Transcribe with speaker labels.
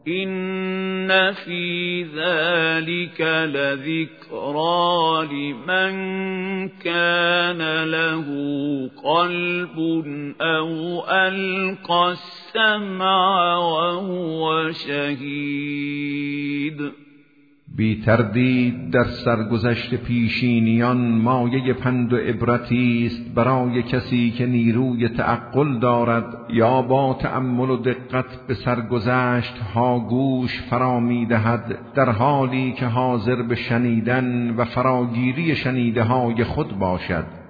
Speaker 1: إن في ذلك لذكرى لمن كان له قلب أو ألقى السمع وهو شهید.
Speaker 2: بی تردید در سرگذشت پیشینیان مایه پند و عبرتی است برای کسی که نیروی تعقل دارد یا با تأمل و دقت به سرگذشت ها گوش فرا می‌دهد، در حالی که حاضر به شنیدن و فراگیری شنیده های خود باشد.